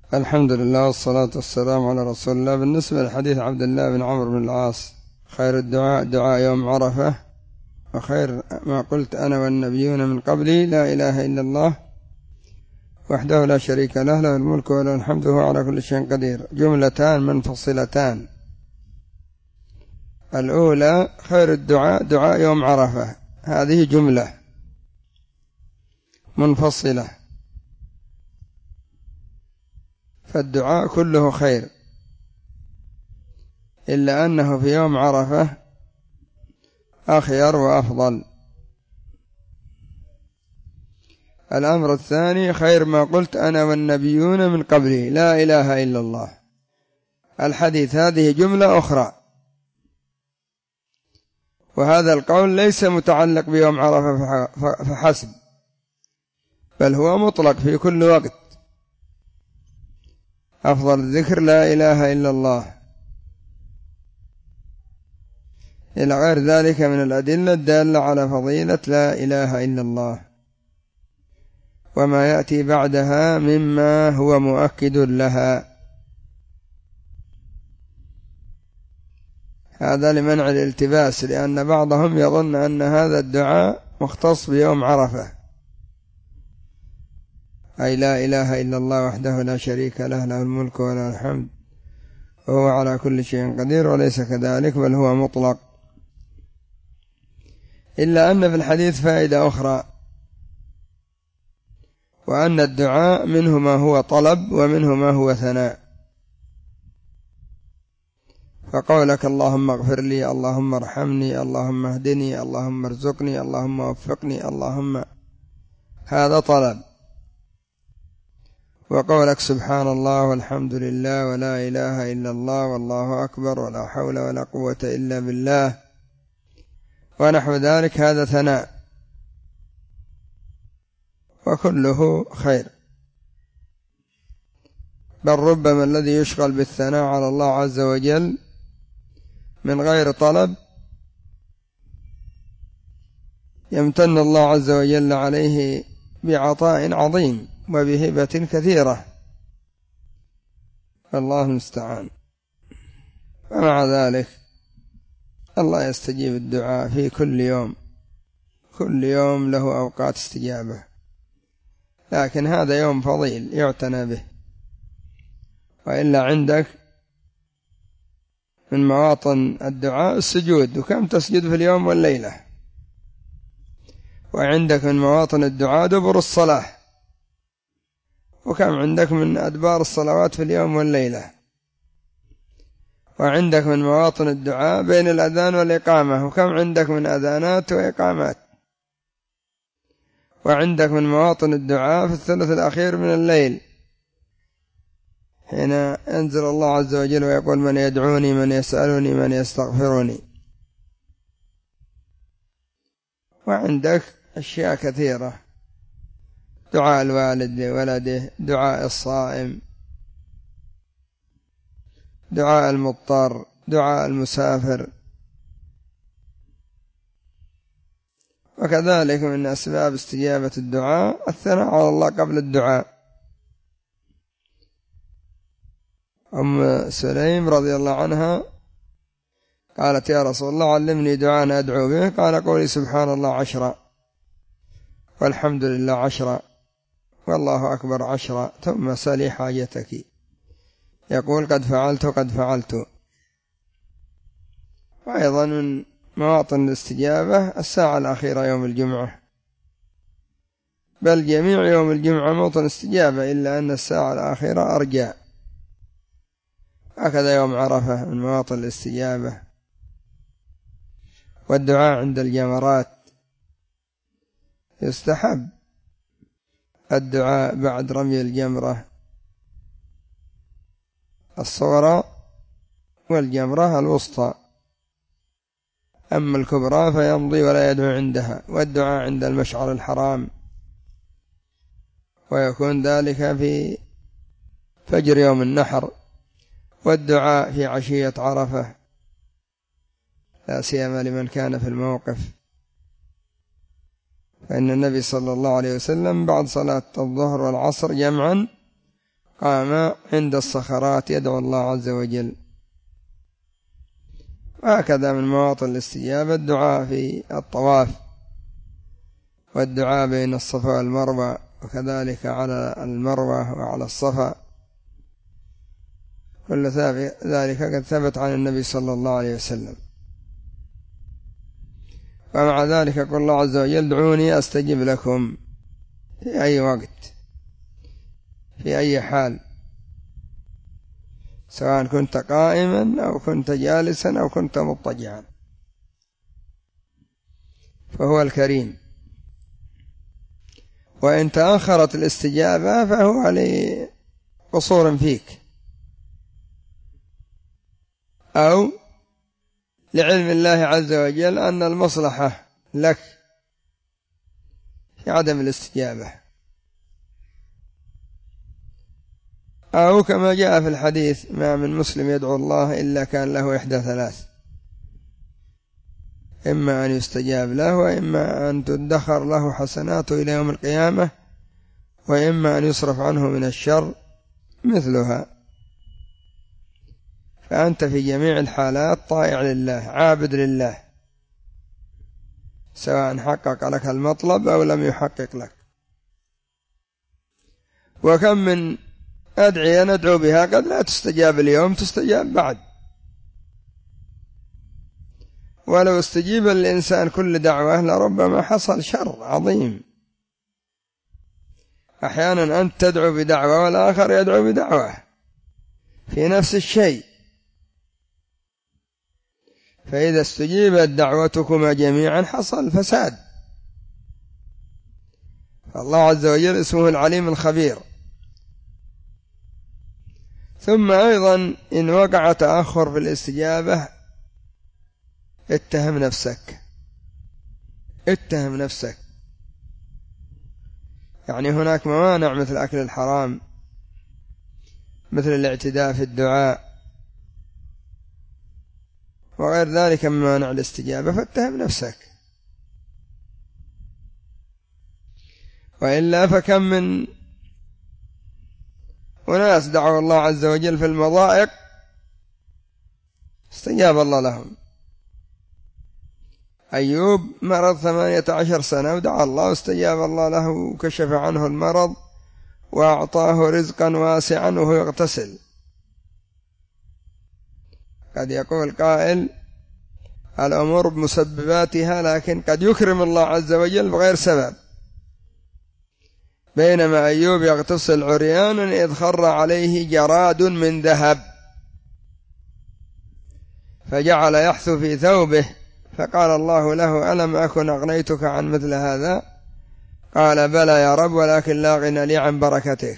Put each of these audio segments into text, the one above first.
الحمد لله والصلاة والسلام على رسول الله. بالنسبة لحديث عبد الله بن عمرو بن العاص: خير الدعاء دعاء يوم عرفة، وخير ما قلت أنا والنبيون من قبلي لا إله إلا الله وحده لا شريك له، له الملك وله الحمد وهو على كل شيء قدير. جملتان منفصلتان. الأولى: خير الدعاء دعاء يوم عرفة، هذه جملة منفصلة، فالدعاء كله خير، إلا أنه في يوم عرفة أخير وأفضل. الأمر الثاني: خير ما قلت أنا والنبيون من قبلي لا إله إلا الله. الحديث هذه جملة أخرى، وهذا القول ليس متعلق بيوم عرفة فحسب، بل هو مطلق في كل وقت. أفضل الذكر لا إله إلا الله، إلى غير ذلك من الأدلة الدالة على فضيلة لا إله إلا الله، وما يأتي بعدها مما هو مؤكد لها. هذا لمنع الالتباس، لأن بعضهم يظن أن هذا الدعاء مختص بيوم عرفة، أي لا إله إلا الله وحده لا شريك له، له الملك وله الحمد وهو على كل شيء قدير، وليس كذلك، بل هو مطلق. إلا أن في الحديث فائدة أخرى، وأن الدعاء منه ما هو طلب ومنه ما هو ثناء. فقولك اللهم اغفر لي، اللهم ارحمني، اللهم اهدني، اللهم ارزقني، اللهم وفقني، اللهم، هذا طلب. وقولك سبحان الله والحمد لله ولا إله إلا الله والله أكبر ولا حول ولا قوة إلا بالله ونحو ذلك، هذا ثناء، وكله خير. بل ربما الذي يشغل بالثناء على الله عز وجل من غير طلب يمتن الله عز وجل عليه بعطاء عظيم وبهبة كثيرة، فالله المستعان. ومع ذلك الله يستجيب الدعاء في كل يوم، كل يوم له أوقات استجابة، لكن هذا يوم فضيل يعتنى به. وإلا عندك من مواطن الدعاء السجود، وكم تسجد في اليوم والليلة. وعندك من مواطن الدعاء دبر الصلاة، وكم عندك من أدبار الصلوات في اليوم والليلة. وعندك من مواطن الدعاء بين الأذان والإقامة، وكم عندك من أذانات وإقامات. وعندك من مواطن الدعاء في الثلث الأخير من الليل، حين ينزل الله عز وجل ويقول من يدعوني، من يسألني، من يستغفرني. وعندك أشياء كثيرة: دعاء الوالد لولده، دعاء الصائم، دعاء المضطر، دعاء المسافر. وكذلك من أسباب استجابة الدعاء الثناء على الله قبل الدعاء. أم سليم رضي الله عنها قالت يا رسول الله علمني دعاء أدعو به، قال قولي سبحان الله 10 والحمد لله 10 والله أكبر 10 ثم سلي حاجتك. يقول قد فعلت قد فعلت. وأيضا من مواطن الاستجابة الساعة الأخيرة يوم الجمعة، بل جميع يوم الجمعة موطن استجابة، إلا أن الساعة الأخيرة أرجى. هكذا يوم عرفة من مواطن الاستجابة. والدعاء عند الجمرات، يستحب الدعاء بعد رمي الجمرة الصغرى والجمرة الوسطى، أما الكبرى فيمضي ولا يدعو عندها. والدعاء عند المشعر الحرام، ويكون ذلك في فجر يوم النحر. والدعاء في عشية عرفة، لا سيما لمن كان في الموقف، فإن النبي صلى الله عليه وسلم بعد صلاة الظهر والعصر جمعا قام عند الصخرات يدعو الله عز وجل. وهكذا من مواطن الاستجابة الدعاء في الطواف، والدعاء بين الصفا والمروة، وكذلك على المروة وعلى الصفا، كل ذلك قد ثبت عن النبي صلى الله عليه وسلم. ومع ذلك يقول الله عز وجل ادعوني أستجب لكم في أي وقت في أي حال، سواء كنت قائما أو كنت جالسا أو كنت مضطجعا، فهو الكريم. وإن تأخرت الاستجابة فهو لقصور فيك أو لعلم الله عز وجل أن المصلحة لك في عدم الاستجابة، أو كما جاء في الحديث ما من مسلم يدعو الله إلا كان له إحدى ثلاث: إما أن يستجاب له، وإما أن تدخر له حسناته إلى يوم القيامة، وإما أن يصرف عنه من الشر مثلها. فأنت في جميع الحالات طائع لله عابد لله، سواء حقق لك المطلب أو لم يحقق لك. وكم من أدعية ندعو بها قد لا تستجاب اليوم، تستجاب بعد. ولو استجيب الإنسان كل دعوة لربما حصل شر عظيم. أحيانا أنت تدعو بدعوة والآخر يدعو بدعوة في نفس الشيء، فإذا استجيبت دعوتكما جميعا حصل فساد. فالله عز وجل اسمه العليم الخبير. ثم أيضا إن وقع تأخر في الاستجابة اتهم نفسك. يعني هناك موانع مثل أكل الحرام، مثل الاعتداء في الدعاء، وغير ذلك من موانع الاستجابة، فاتهم نفسك. وإلا فكم من وناس دعوا الله عز وجل في المضائق استجاب الله لهم. أيوب مرض 18 سنة ودعا الله واستجاب الله له وكشف عنه المرض وأعطاه رزقا واسعا وهو يغتسل. قد يقول قائل الأمور بمسبباتها، لكن قد يكرم الله عز وجل بغير سبب. بينما أيوب يغتسل عريانا إذ خر عليه جراد من ذهب، فجعل يحثو في ثوبه، فقال الله له ألم أكن أغنيتك عن مثل هذا؟ قال بلى يا رب، ولكن لا غنى لي عن بركته.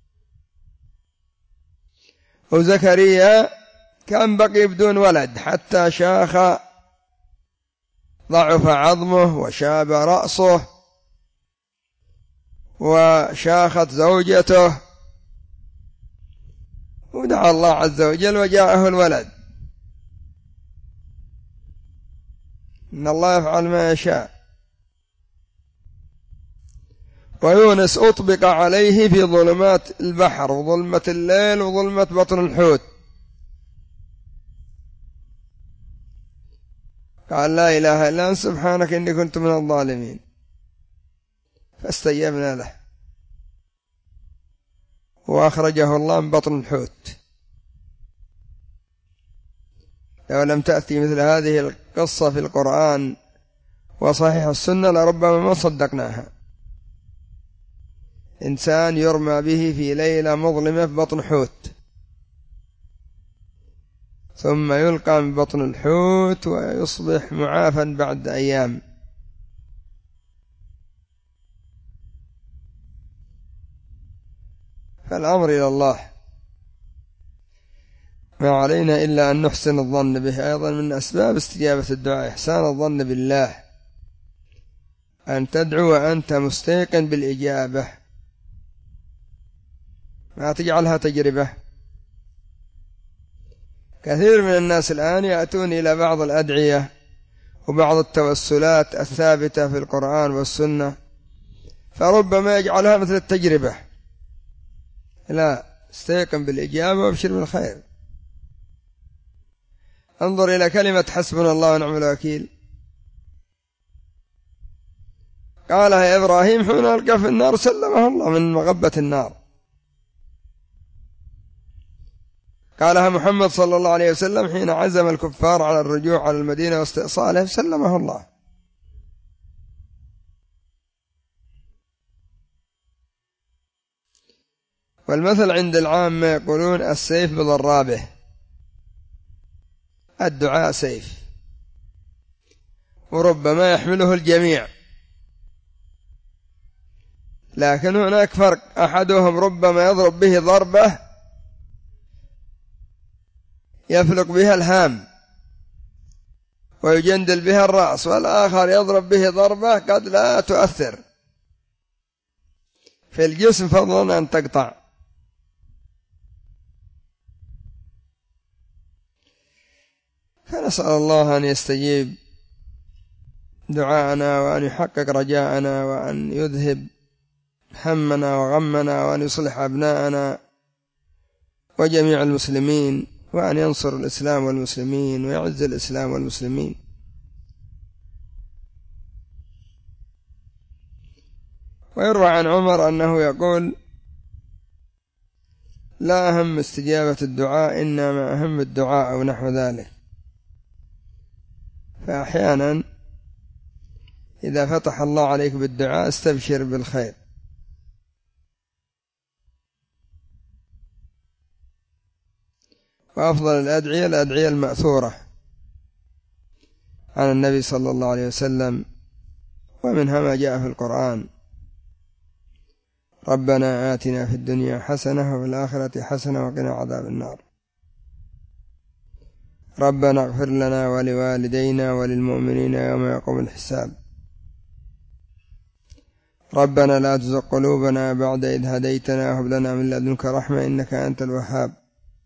وزكريا كان بقي بدون ولد حتى شاخ، ضعف عظمه وشاب رأسه وشاخت زوجته، ودعا الله عز وجل وجاءه الولد. إن الله يفعل ما يشاء. ويونس أطبق عليه في ظلمات البحر وظلمة الليل وظلمة بطن الحوت، قال لا إله إلا أنت سبحانك إني كنت من الظالمين، فاستجبنا له وأخرجه الله من بطن الحوت. لو لم تأتي مثل هذه القصة في القرآن وصحيح السنة لربما ما صدقناها. إنسان يرمى به في ليلة مظلمة في بطن حوت، ثم يلقى من بطن الحوت ويصبح معافى بعد أيام. فالأمر إلى الله، ما علينا إلا أن نحسن الظن به. أيضا من أسباب استجابة الدعاء إحسان الظن بالله، أن تدعو وأنت مستيقن بالإجابة، ما تجعلها تجربة. كثير من الناس الآن يأتون إلى بعض الأدعية وبعض التوسلات الثابتة في القرآن والسنة، فربما يجعلها مثل التجربة. لا، استيقن بالإجابة وابشر بالخير. انظر إلى كلمة حسبنا الله ونعم الوكيل، قالها إبراهيم حين ألقى في النار سلمه الله من مغبة النار، قالها محمد صلى الله عليه وسلم حين عزم الكفار على الرجوع على المدينة واستئصالهم سلمه الله. والمثل عند العامة يقولون السيف بضرابه، الدعاء سيف وربما يحمله الجميع، لكن هناك فرق، أحدهم ربما يضرب به ضربة يفلق بها الهام ويجندل بها الرأس، والآخر يضرب به ضربة قد لا تؤثر في الجسم فضلا أن تقطع. فنسأل الله أن يستجيب دعاءنا وأن يحقق رجاءنا وأن يذهب همنا وغمنا وأن يصلح أبناءنا وجميع المسلمين، وأن ينصر الإسلام والمسلمين ويعز الإسلام والمسلمين. ويروى عن عمر أنه يقول: لا أهم استجابة الدعاء إنما أهم الدعاء أو نحو ذلك. فأحيانا إذا فتح الله عليك بالدعاء استبشر بالخير. وأفضل الأدعية الأدعية المأثورة عن النبي صلى الله عليه وسلم، ومنها ما جاء في القرآن: ربنا آتنا في الدنيا حسنة وفي الآخرة حسنة وقنا عذاب النار، ربنا اغفر لنا ولوالدينا وللمؤمنين يوم يقوم الحساب، ربنا لا تزغ قلوبنا بعد إذ هديتنا وهب لنا من لدنك رحمة إنك أنت الوهاب،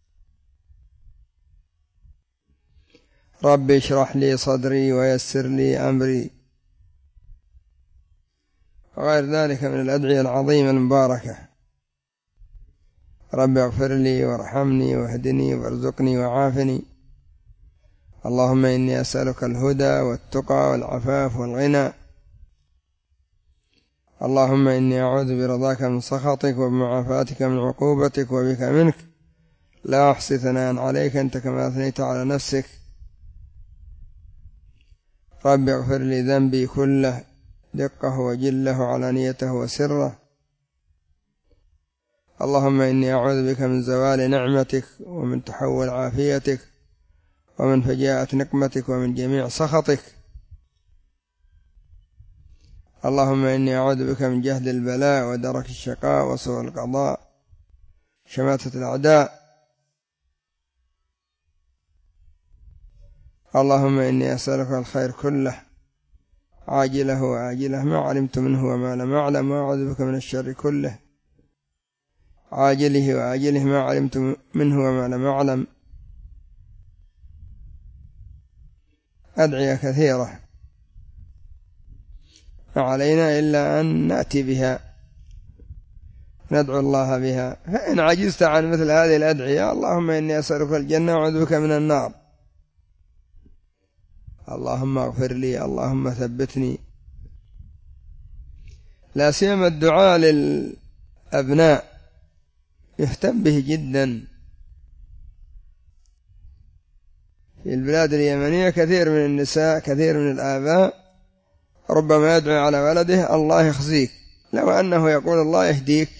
رب اشرح لي صدري ويسر لي أمري، وغير ذلك من الأدعية العظيمة المباركة: رب اغفر لي وارحمني واهدني وارزقني وعافني، اللهم إني أسألك الهدى والتقى والعفاف والغنى، اللهم إني أعوذ برضاك من سخطك وبمعافاتك من عقوبتك وبك منك، لا أحصي ثناء عليك أنت كما أثنيت على نفسك، رب اغفر لي ذنبي كله دقه وجله علانيته وسره، اللهم إني أعوذ بك من زوال نعمتك ومن تحول عافيتك ومن فجاءة نقمتك ومن جميع سخطك، اللهم إني أعوذ بك من جهد البلاء ودرك الشقاء وسوء القضاء شماتة الأعداء، اللهم إني أسألك الخير كله عاجله وآجله ما علمت منه وما لم أعلم، وأعوذ بك من الشر كله عاجله وآجله ما علمت منه وما لم أعلم. أدعية كثيرة ما علينا إلا أن نأتي بها ندعو الله بها، فإن عجزت عن مثل هذه الأدعية: اللهم إني أسألك الجنة وأعوذ بك من النار، اللهم اغفر لي، اللهم ثبتني. لا سيما الدعاء للأبناء يهتم به جدا. في البلاد اليمنية كثير من النساء كثير من الآباء ربما يدعو على ولده: الله يخزيك، لو أنه يقول الله يهديك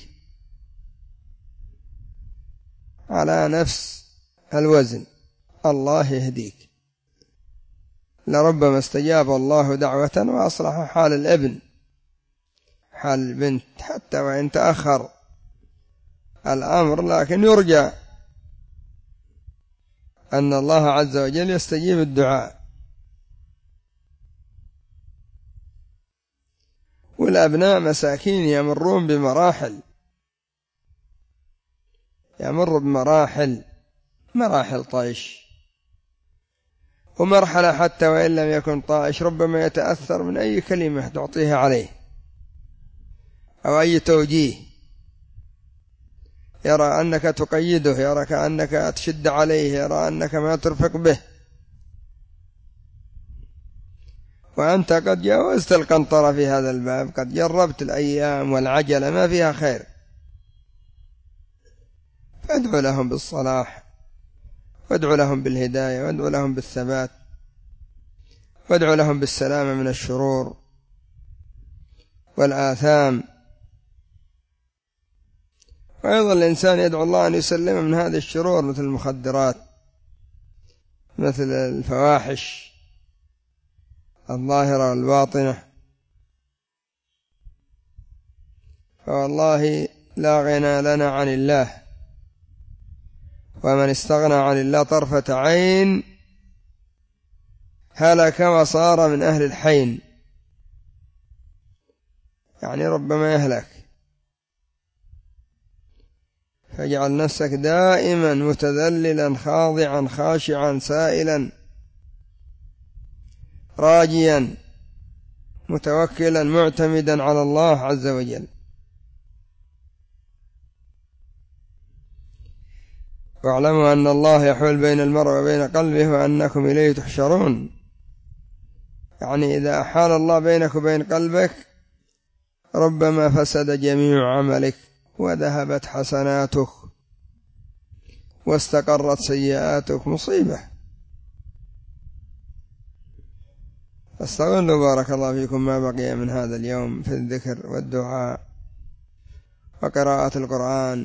على نفس الوزن، الله يهديك، لربما استجاب الله دعوة وأصلح حال الابن حال البنت، حتى وإن تأخر الأمر، لكن يرجى أن الله عز وجل يستجيب الدعاء. والأبناء مساكين يمرون بمراحل، يمر مراحل طيش، ومرحلة حتى وإن لم يكن طائش ربما يتأثر من أي كلمة تعطيها عليه أو أي توجيه، يرى أنك تقيده، يرى كأنك تشد عليه، يرى أنك ما ترفق به، وأنت قد جاوزت القنطرة في هذا الباب، قد جربت الأيام والعجلة ما فيها خير. فادعو لهم بالصلاح، وادعو لهم بالهداية، وادعو لهم بالثبات، وادعو لهم بالسلامة من الشرور والآثام. وأيضا الإنسان يدعو الله أن يسلم من هذه الشرور، مثل المخدرات، مثل الفواحش الظاهرة والباطنة. فوالله لا غنى لنا عن الله، ومن استغنى عن الله طرفة عين هلك وصار من أهل الحين، يعني ربما يهلك. فاجعل نفسك دائما متذللا خاضعا خاشعا سائلا راجيا متوكلا معتمدا على الله عز وجل. واعلموا أن الله يحول بين المرء وبين قلبه وأنكم إليه تحشرون. يعني إذا أحال الله بينك وبين قلبك ربما فسد جميع عملك، وذهبت حسناتك، واستقرت سيئاتك، مصيبة. فاستغلوا بارك الله فيكم ما بقي من هذا اليوم في الذكر والدعاء وقراءة القرآن،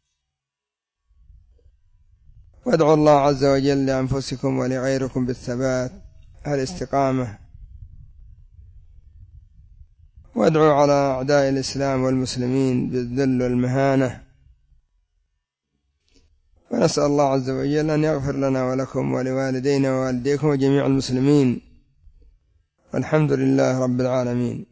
وادعوا الله عز وجل لأنفسكم ولغيركم بالثبات الاستقامة، وادعوا على أعداء الإسلام والمسلمين بالذل والمهانة. ونسأل الله عز وجل أن يغفر لنا ولكم ولوالدينا ووالديكم وجميع المسلمين، والحمد لله رب العالمين.